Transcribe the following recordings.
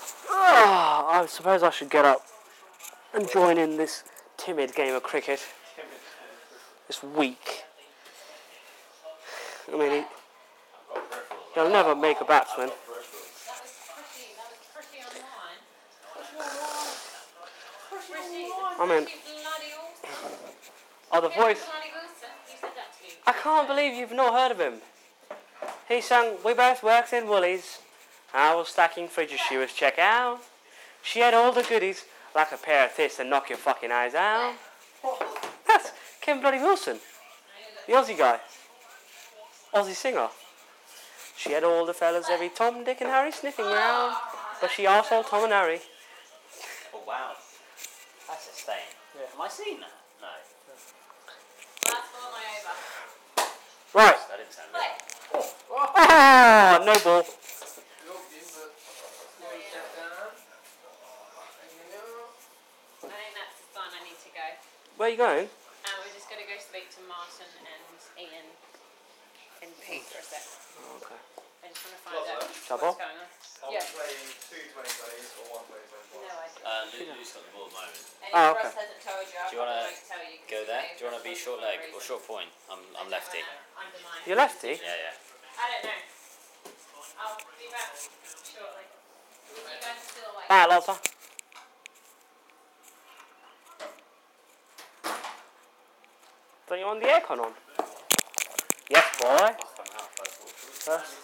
Oh, I suppose I should get up and join in this timid game of cricket. This week. I mean, he'll never make a batsman. I mean, oh, the voice. I can't believe you've not heard of him. He sang "We Both Works in Woolies. I was stacking fridges, she was check out. She had all the goodies, like a pair of tits to knock your fucking eyes out." That's Ken Bloody Wilson, the Aussie guy. Aussie singer. She had all the fellas, every Tom, Dick and Harry sniffing round, but she asked all Tom and Harry. Oh wow, that's a stain. Yeah. Am I seeing that? No. Right. That didn't sound good. Ah, no ball. I think that's the sign I need to go. Where are you going? We're just going to go speak to Martin and Ian and Pete for a sec. Oh, okay. I just want to find out Trouble? what's going on. Are we Yeah. playing 2 2020s or 1 2021? No idea. Luke's got the ball at the moment. And Oh, if okay. Russ hasn't told you, Do you wanna won't tell you. 'Cause Go his there? name Do you want to be was short for leg a or reason. short point? I'm lefty. Undermine. You're lefty? Yeah, yeah. I don't know. I'll be back shortly. You guys are still awake. Bye, Lotta. Don't you want the aircon on? Yes, boy. First.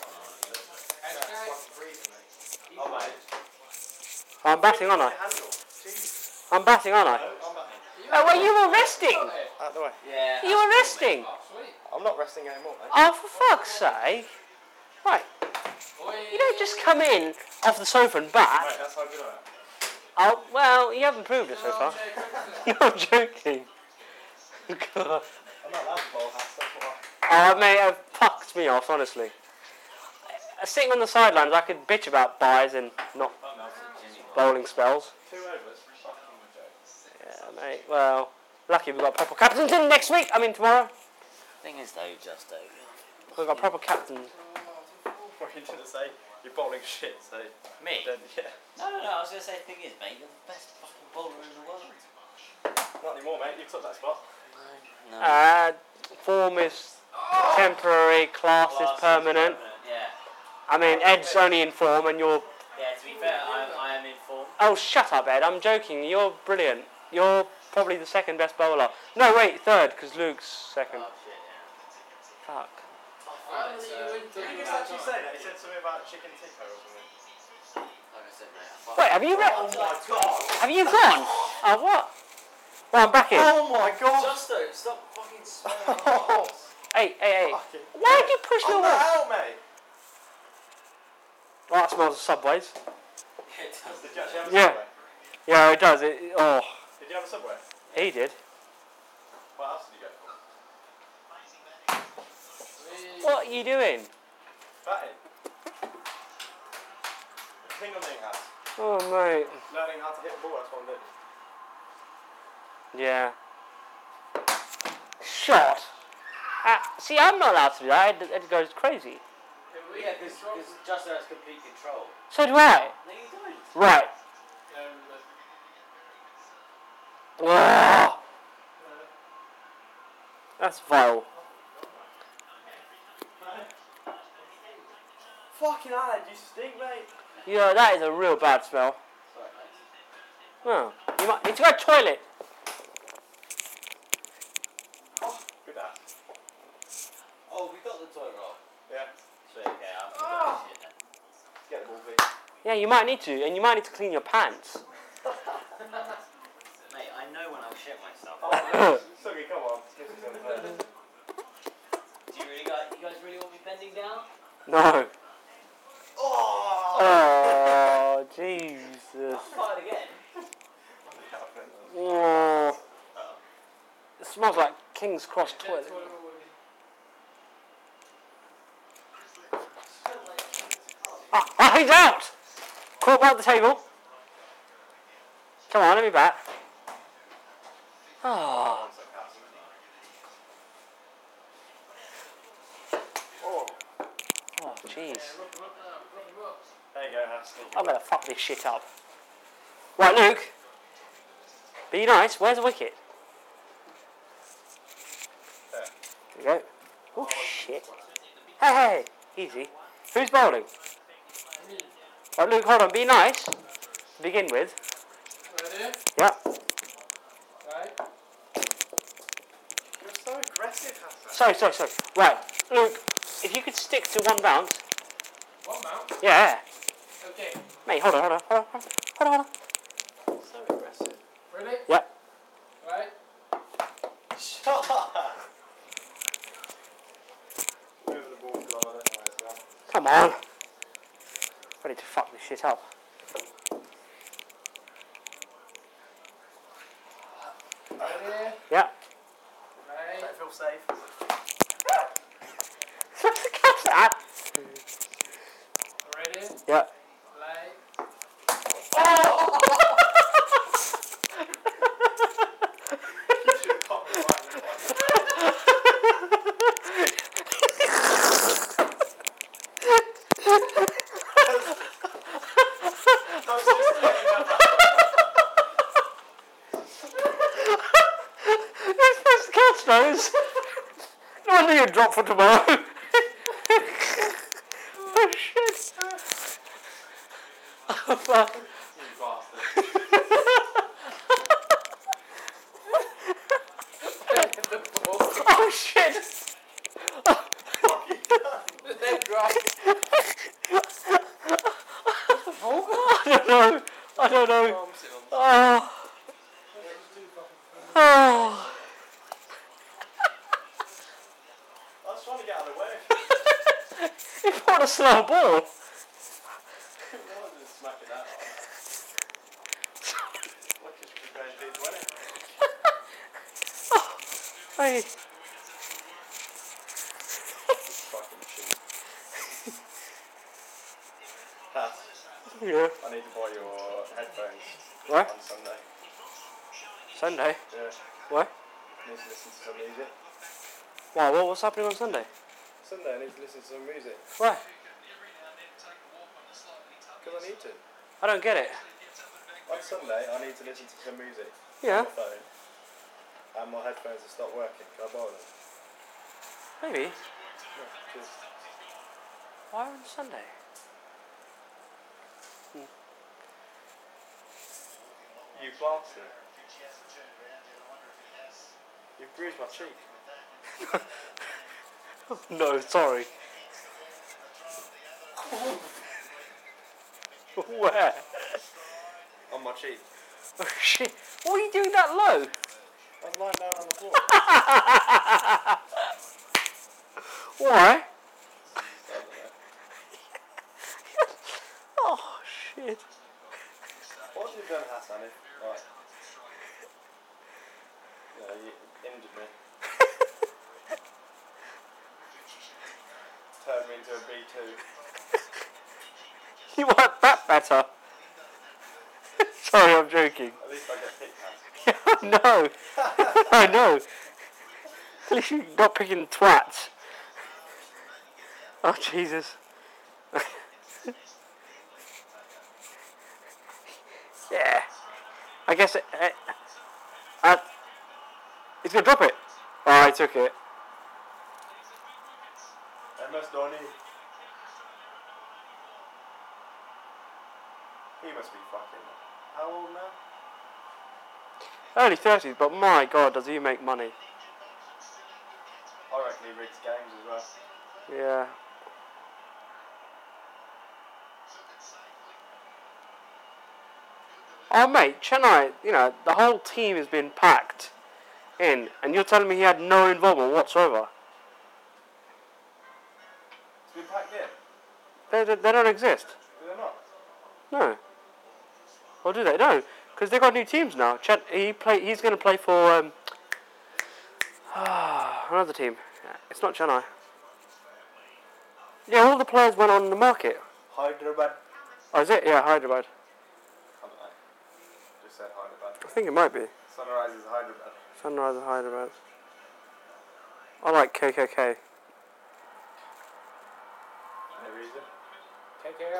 Oh, mate. I'm batting, aren't I? Handle. Jeez. I'm batting, aren't I? I'm batting. Oh, well, you were resting. Out the way. Yeah. You were resting. I'm not resting anymore, mate. Oh, for fuck's sake. Right. You don't just come in off the sofa and bat. Mate, that's how good I am. Oh, well, you haven't proved it so far. No, I'm joking. God. I'm not allowed to bowl hats, that's why. Oh, mate, it fucked me off, honestly. Sitting on the sidelines, I could bitch about buys and not bowling spells. 2 overs. Yeah, mate, well, lucky we've got proper captains in next week. I mean, tomorrow. Thing is though, Justo. We've got proper captains. What are you going to say? You're bowling shit, so... Me? Then, yeah. No. I was gonna say the thing is, mate, you're the best fucking bowler in the world. Not anymore, mate. You took that spot. No. Form is temporary, class is permanent. Yeah. I mean, Ed's only in form and you're... Yeah. To be fair, I am in form. Oh, shut up, Ed. I'm joking. You're brilliant. You're probably the second best bowler. No, wait, third, because Luke's second. Oh shit. Yeah. Fuck. Did he just actually say that? He said something about chicken tikka or something. Like I said, mate. Wait, have you Oh my god! Have you gone? Oh, what? Well, I'm back in. Oh my god! Justo, stop fucking swearing. Oh, Hey. fucking Why did you push me I'm away? not out, mate! Oh, that smells of Subways. It does. Did you actually have a Yeah. Subway? Yeah, it does. Oh, Did you have a Subway? he did. What else did you go for? What are you doing? Batting. Thing on the hat. Oh, mate. Learning how to hit the ball, that's what I'm doing. Yeah. Shot. See, I'm not allowed to do that. It goes crazy. Yeah, because Justo has complete control. So do I. No, you don't. Right. Ugh. That's vile. Fucking hell, you stink, mate. Yeah, that is a real bad smell. Sorry, mate. Oh, you might need to go to the toilet. Oh, good ass. Oh, we got the toilet roll. Yeah. Sweet, okay, I'm gonna shit then. Let's get the ball, please. Yeah, you might need to, and you might need to clean your pants. Mate, I know when I'll shit myself. Oh, Suggy, come on. Give us some first. Do you guys really want me bending down? No. Oh! Oh, Jesus. Try it again. Oh. It smells like King's Cross toilet. He's out! Caught by the table. Come on, let me bat. Oh. Oh. Oh, jeez. Hey, you go, Haskell. I'm gonna fuck this shit up. Right, Luke. Be nice. Where's the wicket? There. There you go. Oh shit. Hey, easy. Who's bowling? Right, Luke, hold on. Be nice. To begin with. Ready? Yeah. Right. You're so aggressive, Hassan. Sorry. Right, Luke. If you could stick to one bounce. One mount. Yeah. Okay. Mate, hold on. So aggressive. Ready? Yeah. Right. Shut up. Move the ball because I'm on it as well. Come on. Ready to fuck this shit up. Ready? Yeah. Right. I feel safe. What's the cat's at? Ready? Yeah. Play. You should have caught me right in the body. I was just thinking about That's the cat's nose. No wonder you'd drop for tomorrow. Oh shit. Oh fuck. you bastard. The ball. Oh shit. Then drop. I don't know. Arms in on the Oh. Oh. I was trying to get out of the way. You bought a slow ball. I wasn't smacking that hard. Look, it's prepared to win it. Hey. Fucking shit. Hass, Yeah. I need to buy your headphones What? on Sunday. Sunday? Yeah. What? I need to listen to some music. Why? What's happening on Sunday? Sunday I need to listen to some music. Why? Because I need to. I don't get it. On Sunday I need to listen to some music Yeah. on my phone. And my headphones have stopped working. Can I borrow them? Maybe. No, cheers. Why on Sunday? You bastard. You've bruised my cheek. No, sorry. Where? On my cheek. Oh shit. What are you doing that low? I was lying down on the floor. Why? Oh shit. What have you done, Hassan? Right. Yeah, you injured me. Turned me into a B2. You want that better? Sorry, I'm joking. At least I get picked at. No. I know. At least you're not picking twats. Oh, Jesus. Yeah. I guess he's going to drop it. Oh, I took it. MS Dhoni. He must be fucking. How old now? Early 30s, but my God, does he make money. I reckon he rigs games as well. Yeah. Oh, mate, Chennai, the whole team has been packed in, and you're telling me he had no involvement whatsoever? It's been packed in. They don't exist. Do they not? No. Or do they? No, because they've got new teams now. He's going to play for another team. It's not Chennai. Yeah, all the players went on the market. Hyderabad. Oh, is it? Yeah, Hyderabad. I don't know. Just said Hyderabad. I think it might be. Sunrise is Hyderabad. Sunrise Hyderabad. I like KKK. Any reason? Take care.